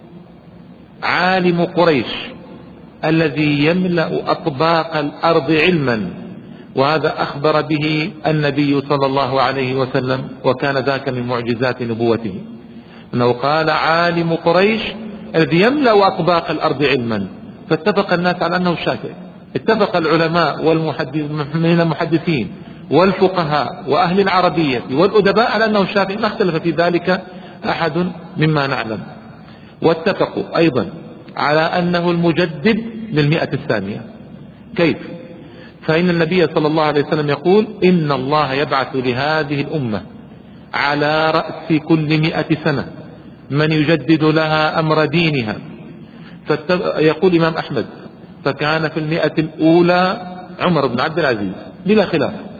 عالم قريش الذي يملأ أطباق الأرض علما، وهذا أخبر به النبي صلى الله عليه وسلم، وكان ذاك من معجزات نبوته أنه قال: عالم قريش الذي يملأ أطباق الأرض علما. فاتفق الناس على أنه الشافعي. اتفق العلماء من المحدثين والفقهاء وأهل العربية والأدباء على أنه الشافعي، ما اختلف في ذلك أحد مما نعلم. واتفقوا أيضا على أنه المجدد للمئة الثانية. كيف؟ فإن النبي صلى الله عليه وسلم يقول: إن الله يبعث لهذه الأمة على رأس كل مئة سنة من يجدد لها أمر دينها. يقول الإمام أحمد: فكان في المئة الأولى عمر بن عبد العزيز بلا خلاف،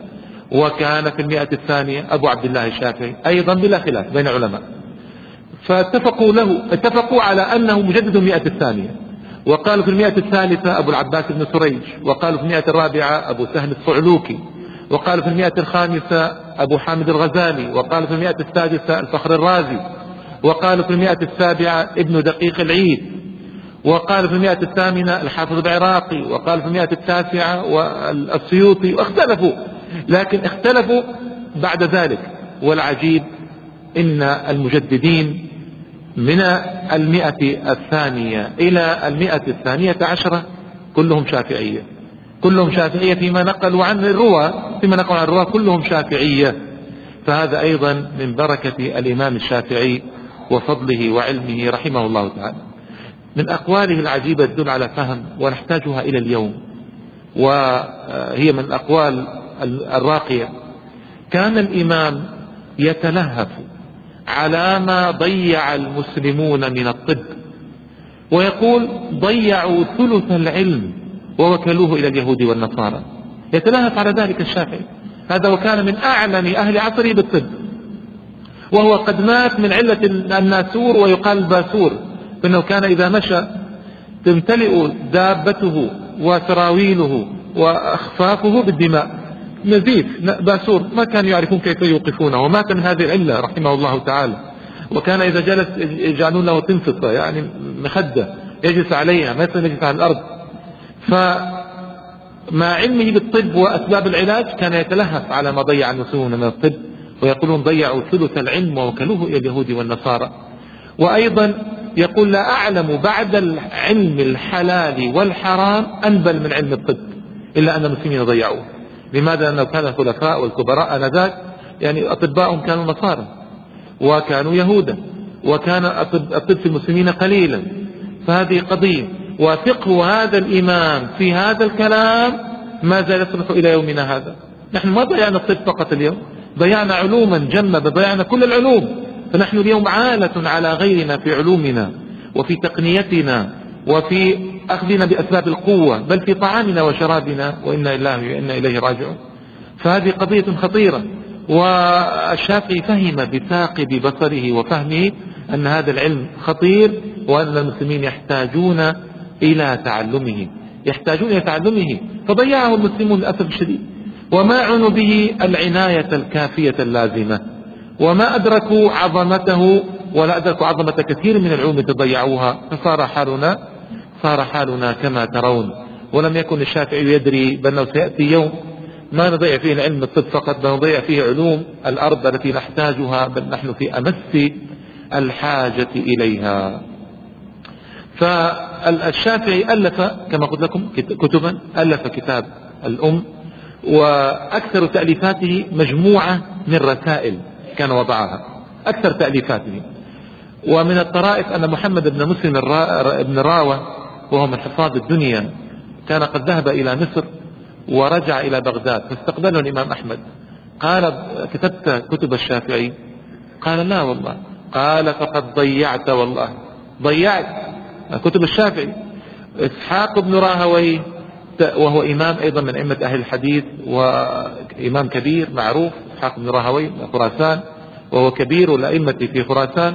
وكان في المئة الثانية أبو عبد الله الشافعي أيضا بلا خلاف بين علماء، فاتفقوا له اتفقوا على أنه مجدد المئة الثانية. وقالوا في المئة الثالثة أبو العباس بن سريج، وقالوا في المئة الرابعة أبو سهل الصعلوكي، وقالوا في المئة الخامسة أبو حامد الغزالي، وقالوا في المئة السادسة الفخر الرازي، وقالوا في المئة السابعة ابن دقيق العيد، وقالوا في المئة الثامنة الحافظ العراقي، وقالوا في المئة التاسعة والسيوطي، واختلفوا. لكن اختلفوا بعد ذلك. والعجيب إن المجددين من المئة الثانية إلى المئة الثانية عشرة كلهم شافعية، كلهم شافعية فيما نقلوا عن الرواة، فيما نقلوا عن الرواة كلهم شافعية. فهذا أيضا من بركة الإمام الشافعي وفضله وعلمه رحمه الله تعالى. من أقواله العجيبة تدل على فهم ونحتاجها إلى اليوم، وهي من الأقوال الراقية. كان الإمام يتلهف على ما ضيع المسلمون من الطب، ويقول ضيعوا ثلث العلم ووكلوه إلى اليهود والنصارى. يتلهف على ذلك الشافعي، هذا وكان من أعلم أهل عصره بالطب، وهو قد مات من علة الناسور ويقال الباسور، فإنه كان إذا مشى تمتلئ دابته وسراويله وأخفافه بالدماء، نزيف باسور، ما كانوا يعرفون كيف يوقفونه، ومات من هذه العلة رحمه الله تعالى. وكان إذا جلس يجعلون له تنفطة، يعني مخدة يجلس عليها، ما يجلس على الأرض. فمع علمه بالطب وأسباب العلاج كان يتلهف على ما ضيع المسلمون من الطب، ويقولون ضيعوا ثلث العلم ووكلوه إلى اليهود والنصارى. وأيضا يقول لا أعلم بعد العلم الحلال والحرام أنبل من علم الطب، إلا أن المسلمين ضيعوه. لماذا؟ لأنه كان الخلفاء والكبراء آنذاك يعني أطباءهم كانوا نصارى وكانوا يهودا، وكان الطب في المسلمين قليلا. فهذه قضية، وفقه هذا الإمام في هذا الكلام ما زال يصلح إلى يومنا هذا. نحن ما ضيعنا الطب فقط اليوم، ضيعنا علوما جمة، ضيعنا كل العلوم. فنحن اليوم عالة على غيرنا في علومنا وفي تقنيتنا وفي أخذنا بأسباب القوة، بل في طعامنا وشرابنا، وإنا لله وإنا إليه راجعون. فهذه قضية خطيرة. والشافعي فهم بثاقب بصره وفهمه أن هذا العلم خطير، وأن المسلمين يحتاجون إلى تعلمه، يحتاجون إلى تعلمه. فضيعه المسلمون للأسف الشديد، وما عنوا به العناية الكافية اللازمة، وما أدركوا عظمته ولا أدركوا عظمة كثير من العلوم التي ضيعوها. فصار حالنا صار حالنا كما ترون. ولم يكن الشافعي يدري بأنه سيأتي يوم ما نضيع فيه العلم الطب فقط، بل نضيع فيه علوم الأرض التي نحتاجها، بل نحن في أمس الحاجة إليها. فالشافعي ألف كما قلت لكم كتبا، ألف كتاب الأم، وأكثر تأليفاته مجموعة من رسائل كان وضعها، أكثر تأليفاته. ومن الطرائف أن محمد بن مسلم بن راوة وهو من حفاظ الدنيا كان قد ذهب إلى مصر ورجع إلى بغداد، فاستقبله الإمام أحمد. قال كتبت كتب الشافعي؟ قال لا والله. قال فقد ضيعت والله، ضيعت كتب الشافعي. إسحاق بن راهويه وهو إمام أيضا من أئمة أهل الحديث وإمام كبير معروف، إسحاق بن راهويه من خراسان، وهو كبير الأئمة في خراسان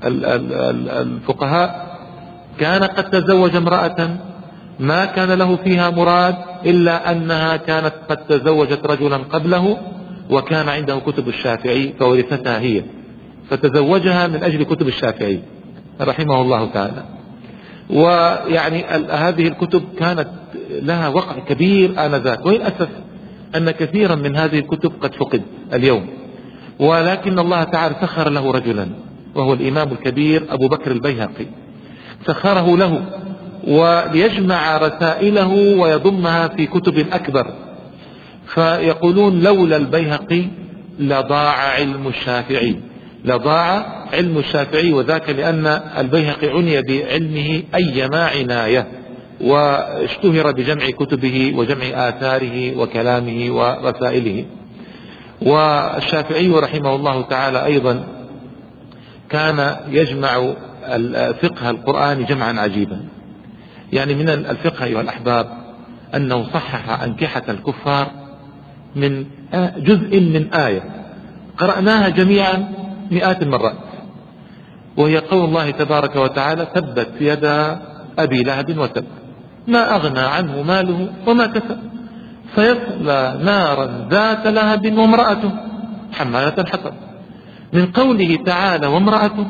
الفقهاء. كان قد تزوج امرأة ما كان له فيها مراد إلا أنها كانت قد تزوجت رجلا قبله، وكان عنده كتب الشافعي فورثتها هي، فتزوجها من أجل كتب الشافعي رحمه الله تعالى. ويعني هذه الكتب كانت لها وقع كبير آنذاك، وللأسف أن كثيرا من هذه الكتب قد فقد اليوم. ولكن الله تعالى سخر له رجلا وهو الإمام الكبير أبو بكر البيهقي، سخره له وليجمع رسائله ويضمها في كتب أكبر. فيقولون لولا البيهقي لضاع علم الشافعي، لضاع علم الشافعي، وذاك لأن البيهقي عني بعلمه أيما عناية، واشتهر بجمع كتبه وجمع آثاره وكلامه ورسائله. والشافعي رحمه الله تعالى أيضا كان يجمع الفقه القرآني جمعا عجيبا. يعني من الفقه أيها الأحباب أنه صحح أنكحة الكفار من جزء من آية قرأناها جميعا مئات المرات، وهي قول الله تبارك وتعالى: تبت يدا أبي لهب وتب ما أغنى عنه ماله وما كسب سيصلى نارا ذات لهب وامرأته حمالة الحطب. من قوله تعالى وامرأته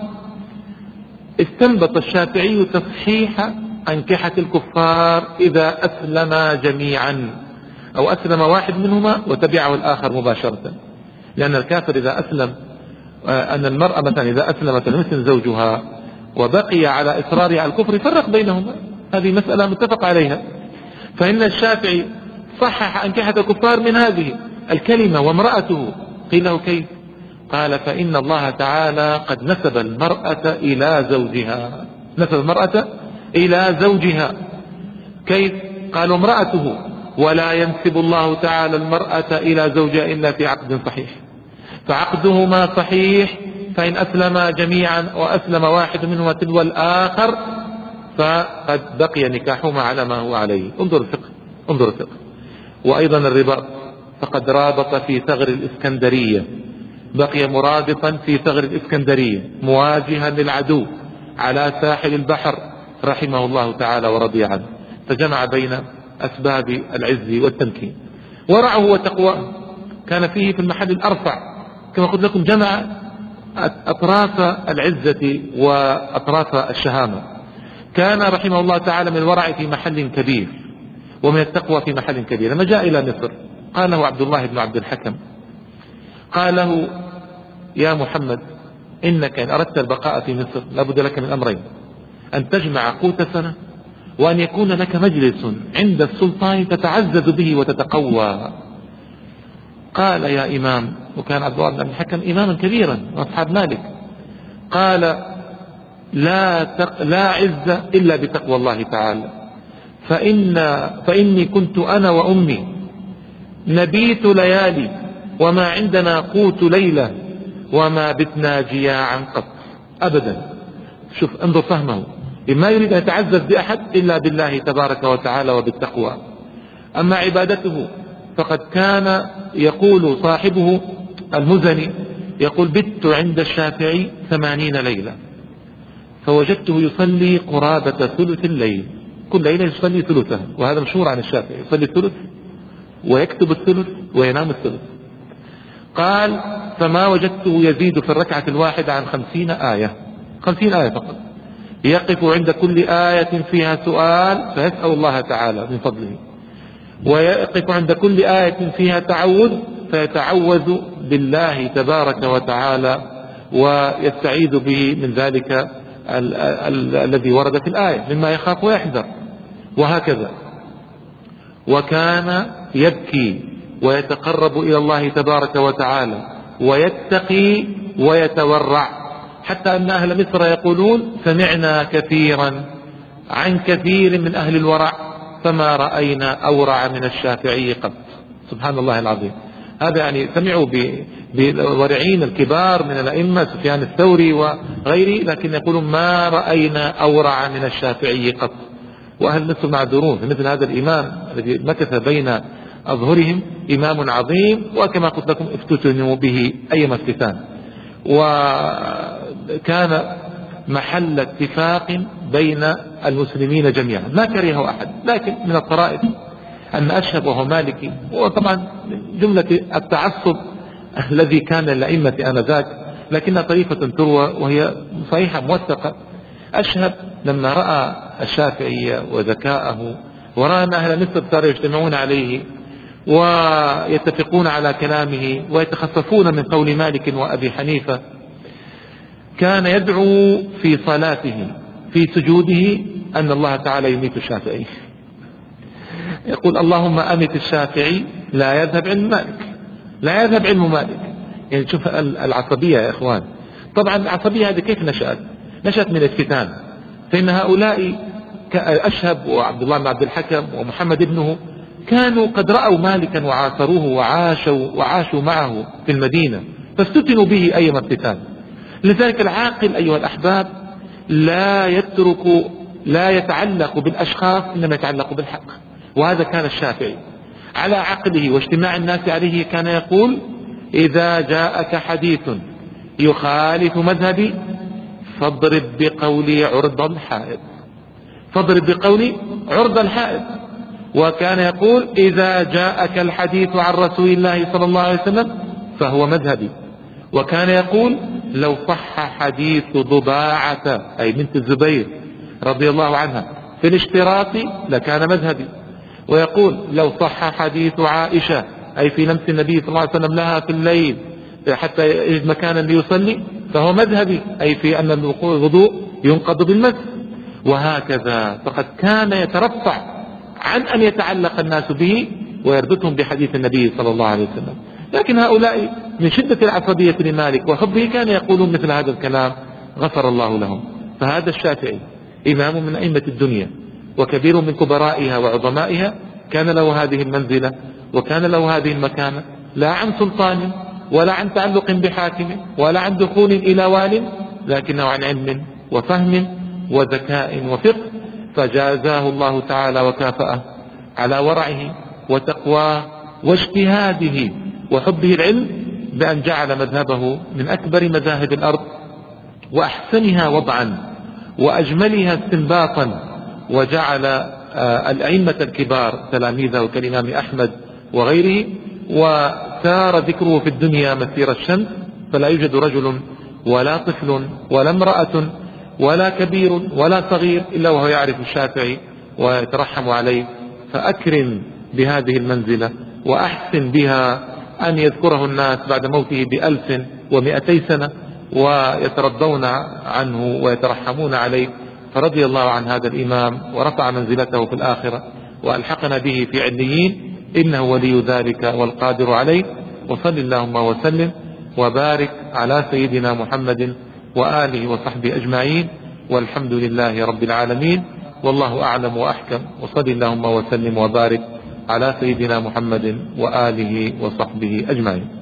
استنبط الشافعي تصحيح أنكحة الكفار إذا أسلم جميعا، أو أسلم واحد منهما وتبعه الآخر مباشرة، لأن الكافر إذا أسلم، أن المرأة مثلا إذا أسلمت مثل زوجها وبقي على إصرارها على الكفر فرق بينهما، هذه مسألة متفق عليها. فإن الشافعي صحح أنكحة الكفار من هذه الكلمة وامرأته. قيل له: كيف؟ قال: فإن الله تعالى قد نسب المرأة إلى زوجها، نسب المرأة إلى زوجها. كيف؟ قالوا: امرأته، ولا ينسب الله تعالى المرأة إلى زوجها إلا في عقد صحيح، فعقدهما صحيح، فإن أسلم جميعا وأسلم واحد منهما تلو الآخر فقد بقي نكاحهما على ما هو عليه. انظر الفقه، انظر الفقه. وأيضا الرباط، فقد رابط في ثغر الإسكندرية، بقي مرابطا في ثغر الإسكندرية مواجها للعدو على ساحل البحر رحمه الله تعالى ورضي عنه، فجمع بين أسباب العز والتمكين. ورعه وتقواه كان فيه في المحل الأرفع، كما قلت لكم جمع أطراف العزة وأطراف الشهامة. كان رحمه الله تعالى من الورع في محل كبير، ومن التقوى في محل كبير. لما جاء إلى مصر قال له عبد الله بن عبد الحكم، قال له: يا محمد، إنك إن أردت البقاء في مصر لابد لك من أمرين: أن تجمع قوت سنة، وأن يكون لك مجلس عند السلطان تتعزز به وتتقوى. قال: يا إمام، وكان عبد الله بن عبد الحكم إماما كبيرا وأصحاب مالك، قال: لا, تق... لا عز إلا بتقوى الله تعالى، فإن... فإني كنت أنا وأمي نبيت ليالي وما عندنا قوت ليلة وما بتنا جياعا قط أبدا. شوف، انظر فهمه، ما يريد أن يتعزز بأحد إلا بالله تبارك وتعالى وبالتقوى. أما عبادته فقد كان يقول صاحبه المزني، يقول: بت عند الشافعي ثمانين ليلة فوجدته يصلي قرابة ثلث الليل، كل ليلة يصلي ثلثه، وهذا مشهور عن الشافعي، يصلي الثلث ويكتب الثلث وينام الثلث. قال: فما وجدته يزيد في الركعة الواحدة عن خمسين آية، خمسين آية فقط، يقف عند كل آية فيها سؤال فيسأل الله تعالى من فضله، ويقف عند كل آية فيها تعوذ فيتعوذ بالله تبارك وتعالى ويستعيذ به من ذلك ال ال الذي ورد في الآية مما يخاف ويحذر، وهكذا. وكان يبكي ويتقرب إلى الله تبارك وتعالى ويتقي ويتورع، حتى أن أهل مصر يقولون: سمعنا كثيرا عن كثير من أهل الورع فما رأينا أورع من الشافعي قط. سبحان الله العظيم. هذا يعني سمعوا بالورعين الكبار من الأئمة سفيان الثوري وغيره، لكن يقولون: ما رأينا أورع من الشافعي قط. وأهل مصر معذورون، مثل هذا الإمام الذي مكث بين أظهرهم إمام عظيم، وكما قلت لكم افتتنوا به أيما افتتان، وكان محل اتفاق بين المسلمين جميعا ما كرهه أحد. لكن من الطرائف أن أشهب وهو مالكي، وطبعا جملة التعصب الذي كان للأئمة آنذاك، لكنها طريفة تروى وهي صحيحة موثقة. أشهب لما رأى الشافعي وذكاءه ورأى أن أهل مصر صاروا يجتمعون عليه ويتفقون على كلامه ويتخففون من قول مالك وأبي حنيفة، كان يدعو في صلاته في سجوده أن الله تعالى يميت الشافعي، يقول: اللهم أمت الشافعي لا يذهب علم مالك، لا يذهب علم مالك. يعني شوف العصبية يا إخوان. طبعا العصبية هذه كيف نشأت؟ نشأت من الفتان، فإن هؤلاء أشهب وعبد الله بن عبد الحكم ومحمد ابنه كانوا قد رأوا مالكا وعاصروه وعاشوا, وعاشوا معه في المدينة، فافتتنوا به أيما افتتان. لذلك العاقل أيها الأحباب لا يترك لا يتعلق بالأشخاص، إنما يتعلق بالحق، وهذا كان الشافعي. على عقله واجتماع الناس عليه كان يقول: إذا جاءك حديث يخالف مذهبي فاضرب بقولي عرض الحائط، فاضرب بقولي عرض الحائط. وكان يقول: إذا جاءك الحديث عن رسول الله صلى الله عليه وسلم فهو مذهبي. وكان يقول: لو صح حديث ضباعة أي بنت الزبير رضي الله عنها في الاشتراط لكان مذهبي. ويقول: لو صح حديث عائشة أي في لمس النبي صلى الله عليه وسلم لها في الليل حتى يجد مكانا ليصلي فهو مذهبي، أي في أن الوضوء ينقض بالمس. وهكذا فقد كان يترفع عن أن يتعلق الناس به ويربطهم بحديث النبي صلى الله عليه وسلم. لكن هؤلاء من شدة العصبية لمالك وحبه كان يقولون مثل هذا الكلام، غفر الله لهم. فهذا الشافعي إمام من أئمة الدنيا وكبير من كبرائها وعظمائها، كان له هذه المنزلة وكان له هذه المكانة، لا عن سلطان ولا عن تعلق بحاكم ولا عن دخول إلى وال، لكنه عن علم وفهم وذكاء وفقه. فجازاه الله تعالى وكافأه على ورعه وتقواه واجتهاده وحبه العلم بأن جعل مذهبه من أكبر مذاهب الأرض وأحسنها وضعا وأجملها استنباطا، وجعل الأئمة الكبار تلاميذه كالإمام أحمد وغيره، وسار ذكره في الدنيا مسير الشمس، فلا يوجد رجل ولا طفل ولا امرأة ولا كبير ولا صغير إلا وهو يعرف الشافعي ويترحم عليه. فأكرم بهذه المنزلة وأحسن بها أن يذكره الناس بعد موته بألف ومئتي سنة ويترضون عنه ويترحمون عليه. فرضي الله عن هذا الإمام ورفع منزلته في الآخرة وألحقنا به في عليين، إنه ولي ذلك والقادر عليه. وصل اللهم وسلم وبارك على سيدنا محمد وآله وصحبه أجمعين، والحمد لله رب العالمين، والله أعلم وأحكم. وصل اللهم وسلم وبارك على سيدنا محمد وآله وصحبه أجمعين.